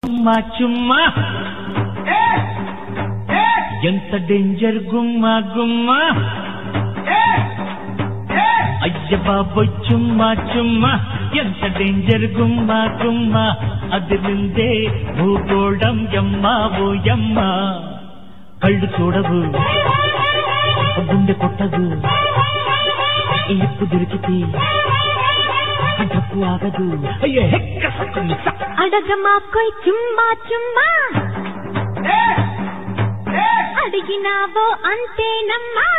చుమ్మా చుమ్మా ఎంత డేంజర్ గుమ్మా గుమ్మా అయ్య బాబోయ్ చుమ్మా చుమ్మా ఎంత డేంజర్ గుమ్మా గుమ్మా అదిరిందే భూగోళం యమ్మా ఓ యమ్మ కళ్ళు చూడవు గుండె కొట్టదు ఇప్పు దొరికితే డబ్బు ఆగదు అడగమా కొయ్ చుమ్మా చుమ్మా అడిగినావో అంతేనమ్మా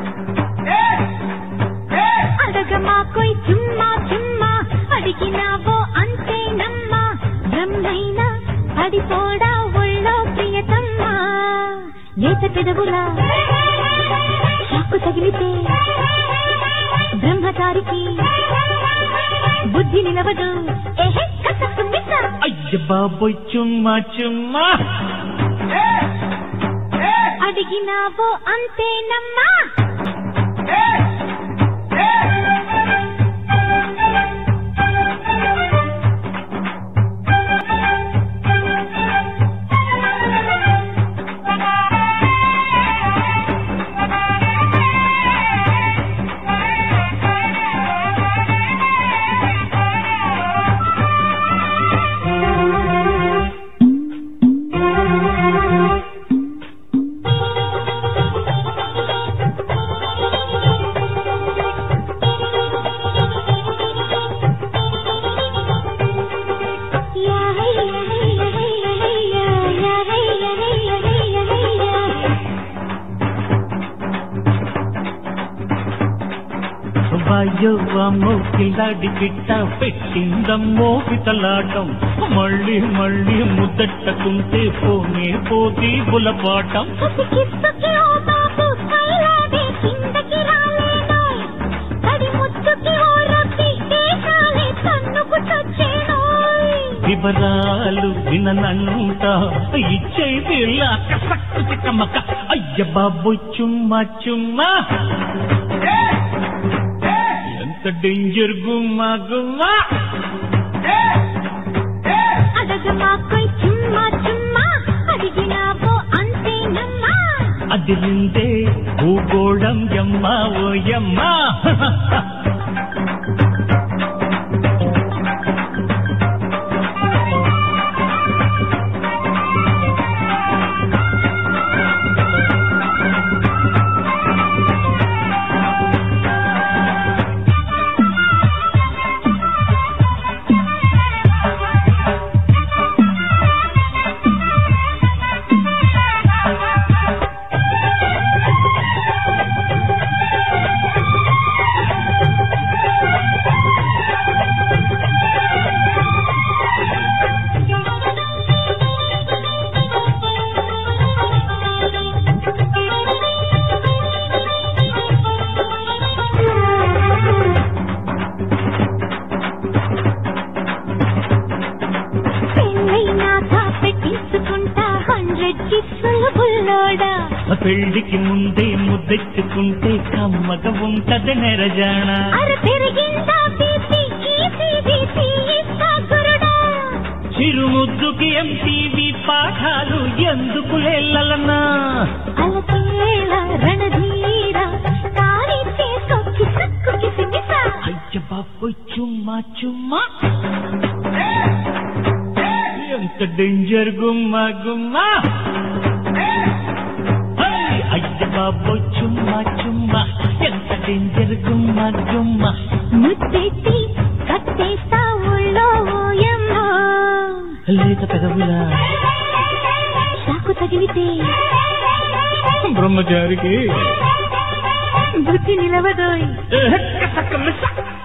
అడగమా కొయ్ చుమ్మా చుమ్మా అడిగినావో అంతేనమ్మా బ్రహ్మైనా పడిపోడా ఒళ్ళో ప్రియతమ్మా నేత పెదవులా షాకు తగిలితే బ్రహ్మచారికి బుద్ధి నిలవదు అయ్య బాబోయ్ చుమ్మా చుమ్మా అడిగినావో అంతేనమ్మా వాయవ్వమ్మో కిలాడి పిట్ట పెట్టిందమ్మో పితలాటం మళ్ళీ మళ్ళీ ముద్దట్టుకుంటే పోనే పోతి బులపాటం వివరాలు విననంట ఇచ్చేది సక్కు చిక్కమ్మక్క అయ్య బాబోయ్ చుమ్మా చుమ్మా ఎంత డేంజర్ గుమ్మా గుమ్మా అడగమా కొయ్ చుమ్మా చుమ్మా అడిగినావో అంతేనమ్మా అదిరిందే భూగోళం యమ్మా ఓ యమ్మా పెళ్లికి ముందే ముద్దెచ్చుకుంటే కమ్మగా ఉంటది నెరజాణ చిరుముద్దుకి ఎంటీవీ పాఠాలు ఎందుకు లేలనా అయ్య బాబోయ్ చుమ్మా చుమ్మా ఎంత డేంజర్ గుమ్మా గుమ్మా అయ్య బాబోయ్ చుమ్మా చుమ్మా ఎంత డేంజర్ గుమ్మా గుమ్మా ముద్దెట్టి కట్టేస్తా ఒళ్ళో ఓయమ్మా లేత పెదవులా షాకు తగిలితే బ్రహ్మచారికి బుద్ధి నిలవదోయ్ సక్క